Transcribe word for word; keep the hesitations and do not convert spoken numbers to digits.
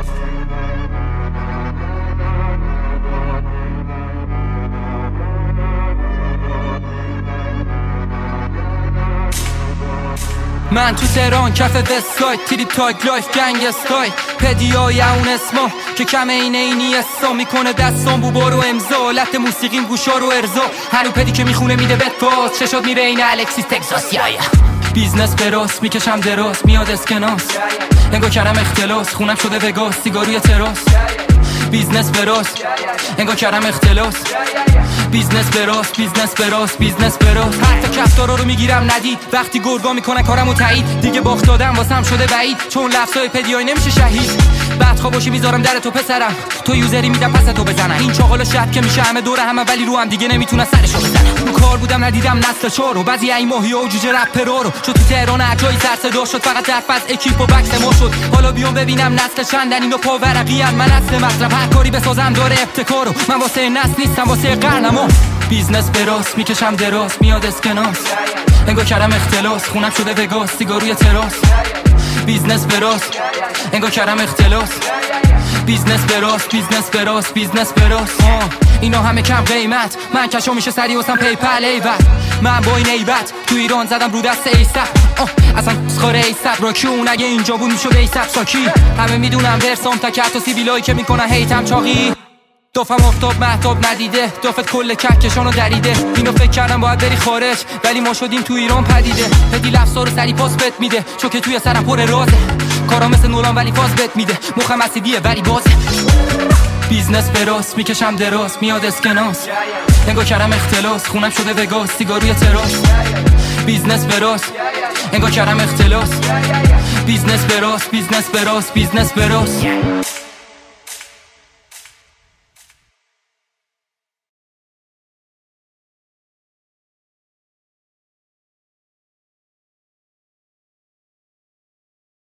من تو تهران کف وستساید تیری تاگ لایف گنگ اسکای پدیای اون اسما که کم اینه اینی اسا میکنه دستان بو بارو امضا لط موسیقیم گوشا رو ارزا هنو پدی که میخونه میده بت پاس چشات میره این الکسیس تگزاس یایا بیزنس براس میکشم دراز میاد اسکناس انگار کردم اختلاس خونم شده وگاس سیگاروی تراس بیزنس براس انگار کردم اختلاس بیزنس براس بیزنس براس بیزنس براس حتی کفتارا رو میگیرم ندید وقتی گرگا میکنن کارمو تایید دیگه باخت دادم واسم شده بعید چون لفظای پدیای نمیشه شهید بعد باشی میذارم در تو پسرم تو یوزری میدم پس تو بزنن این چاقالا شب که میشه همه دور همه ولی رو هم دیگه نمیتونن سرشو بزنن رو کار بودم ندیدم نسل چهارو بعضی ای ماهیا و جوجه رپرا رو چون تو تهران اجای سر صدا شد فقط درف از اکیپ و بکس ما شد حالا بیام ببینم نسل چندن اینو پاورقی ان من اصل مطلب هر کاری بسازم داره ابتکارو من واسه نسل نیستم واسه قرنمو بیزنس براس میکشم دراز میاد اسکناس انگار کردم اختلاس خونم شده وگاس سیگاروی تراس بیزنس براس انگار کردم اختلاس بیزنس براس بیزنس براس بیزنس براس اینا همه کم قیمت من کشو میشه سری واسم پیپل ایوت من با این ایبت تو ایران زدم رو دست ایسب اصلا خاره ایسب راکیون اگه اینجا بود میشد ایسب ساکی همه میدونم ورسام تکت و سیبیلایی که میکنن هیتم چاقی دافم آفتاب محتاب ندیده دافت کل کهکشانو دریده اینو فکر کردم باید بری خارج ولی ما شدیم تو ایران پدیده پدی لفظا رو سری پاس بت میده چون که توی سرم پر رازه کارا مثل نولان ولی فاز بت میده مخم اسیدیه ولی بازه بیزنس براس میکشم دراز میاد اسکناس انگار کردم اختلاس خونم شده وگاس سیگاروی تراس بیزنس براس انگار کردم اختلاس بیزنس براس بیزنس براس بیزنس براس